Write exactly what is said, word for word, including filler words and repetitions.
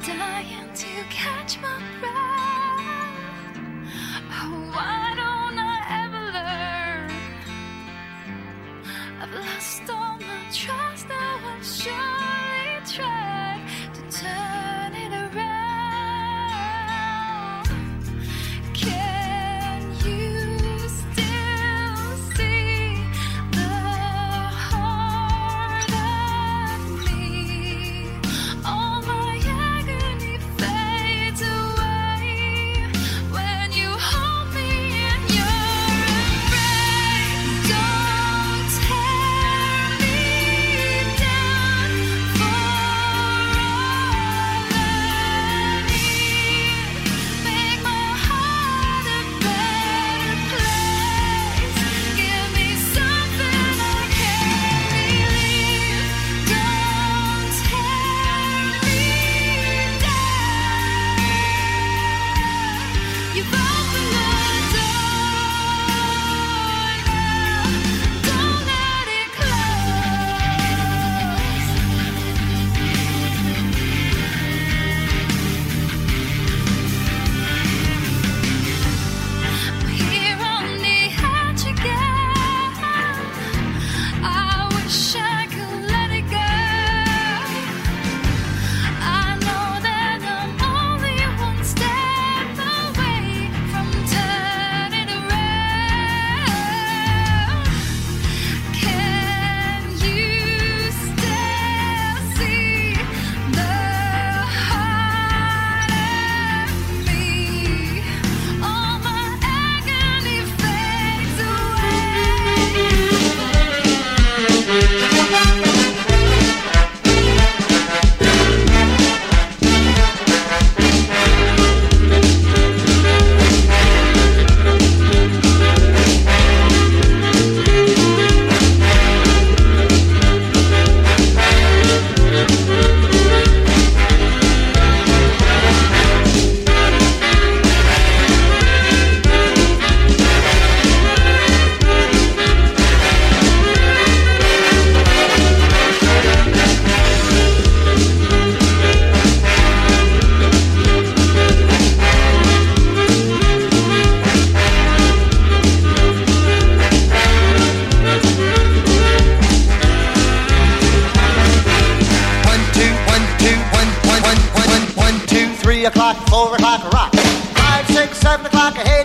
dying to catch my breath. Oh, why don't I ever learn? I've lost all my trust, now I've surely tried to turn it around. Can you still see the heart of me? All my agony fades away when you hold me in your embrace. Don't tear me down for all I need. Make my heart a better place. Give me something I can believe. Don't tear me down. You've opened the door now. Don't let it close. Here on the edge again. I wish I could let it go. I know that I'm only one step away from turning around. Can you still see the heart of me? All my agony fades away. One, two, one, two, one, one, one, one, one, one, two, three o'clock, four o'clock, rock. Five, six, seven o'clock, hey,